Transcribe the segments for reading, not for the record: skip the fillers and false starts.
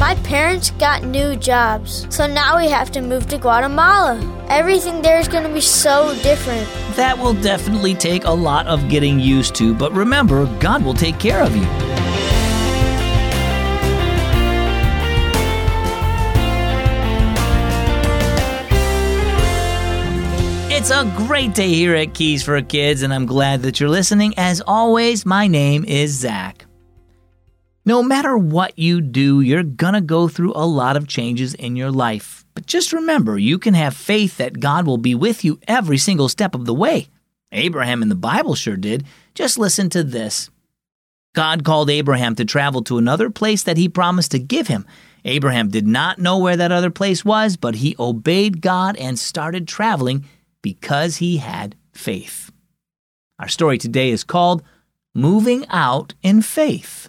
My parents got new jobs, so now we have to move to Guatemala. Everything there is going to be so different. That will definitely take a lot of getting used to, but remember, God will take care of you. It's a great day here at Keys for Kids, and I'm glad that you're listening. As always, my name is Zach. No matter what you do, you're gonna go through a lot of changes in your life. But just remember, you can have faith that God will be with you every single step of the way. Abraham in the Bible sure did. Just listen to this. God called Abraham to travel to another place that he promised to give him. Abraham did not know where that other place was, but he obeyed God and started traveling because he had faith. Our story today is called Moving Out in Faith.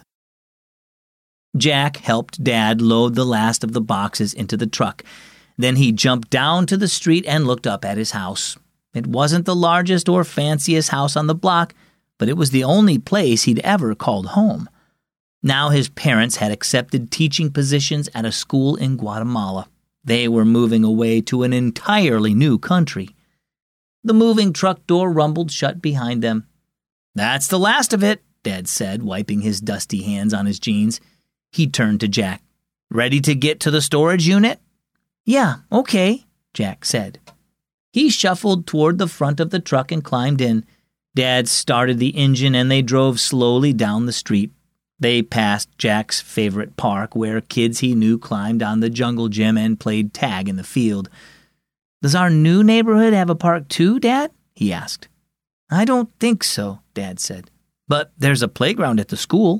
Jack helped Dad load the last of the boxes into the truck. Then he jumped down to the street and looked up at his house. It wasn't the largest or fanciest house on the block, but it was the only place he'd ever called home. Now his parents had accepted teaching positions at a school in Guatemala. They were moving away to an entirely new country. The moving truck door rumbled shut behind them. "That's the last of it," Dad said, wiping his dusty hands on his jeans. He turned to Jack. "Ready to get to the storage unit?" "Yeah, okay," Jack said. He shuffled toward the front of the truck and climbed in. Dad started the engine and they drove slowly down the street. They passed Jack's favorite park where kids he knew climbed on the jungle gym and played tag in the field. "Does our new neighborhood have a park too, Dad?" he asked. "I don't think so," Dad said. "But there's a playground at the school."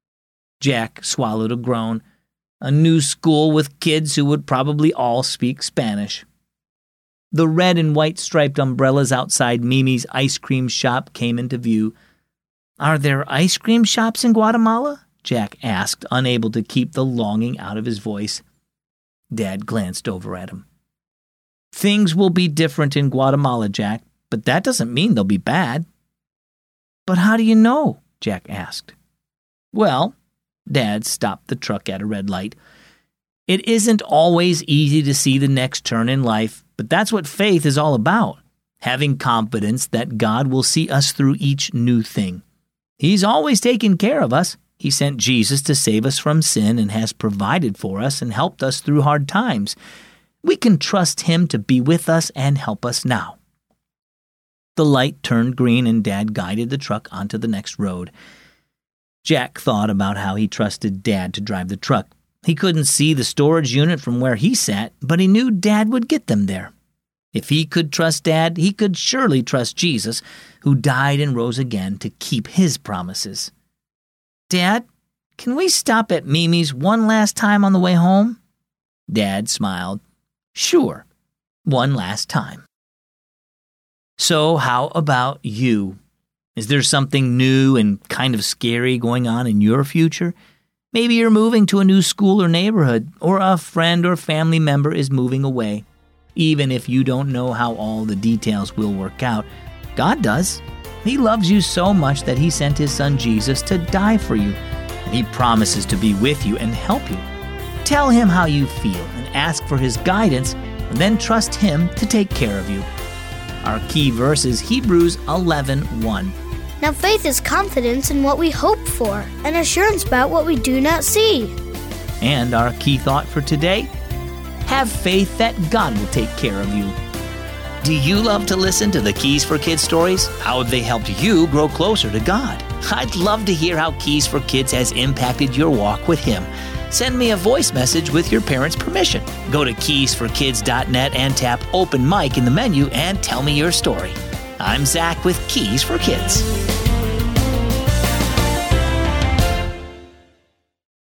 Jack swallowed a groan. A new school with kids who would probably all speak Spanish. The red and white striped umbrellas outside Mimi's ice cream shop came into view. "Are there ice cream shops in Guatemala?" Jack asked, unable to keep the longing out of his voice. Dad glanced over at him. "Things will be different in Guatemala, Jack, but that doesn't mean they'll be bad." "But how do you know?" Jack asked. "Well," Dad stopped the truck at a red light. "It isn't always easy to see the next turn in life, but that's what faith is all about. Having confidence that God will see us through each new thing. He's always taken care of us. He sent Jesus to save us from sin and has provided for us and helped us through hard times. We can trust him to be with us and help us now." The light turned green and Dad guided the truck onto the next road. Jack thought about how he trusted Dad to drive the truck. He couldn't see the storage unit from where he sat, but he knew Dad would get them there. If he could trust Dad, he could surely trust Jesus, who died and rose again to keep his promises. "Dad, can we stop at Mimi's one last time on the way home?" Dad smiled. "Sure, one last time." So how about you? Is there something new and kind of scary going on in your future? Maybe you're moving to a new school or neighborhood, or a friend or family member is moving away. Even if you don't know how all the details will work out, God does. He loves you so much that he sent his son Jesus to die for you, and he promises to be with you and help you. Tell him how you feel and ask for his guidance, and then trust him to take care of you. Our key verse is Hebrews 11:1. Now faith is confidence in what we hope for, and assurance about what we do not see. And our key thought for today, have faith that God will take care of you. Do you love to listen to the Keys for Kids stories? How have they helped you grow closer to God? I'd love to hear how Keys for Kids has impacted your walk with him. Send me a voice message with your parents' permission. Go to keysforkids.net and tap Open Mic in the menu and tell me your story. I'm Zach with Keys for Kids.